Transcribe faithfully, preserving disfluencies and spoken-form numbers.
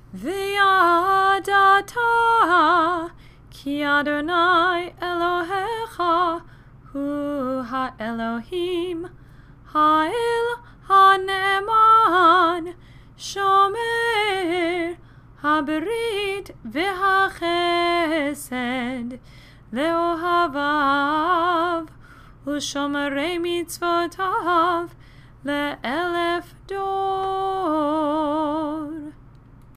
V'yadata ki Adonai Elohecha hu ha-Elohim ha'el ha-ne'eman shomer ha-berit v'ha-chesed le'ohavav u'shomerei mitzvotav le'elef dor.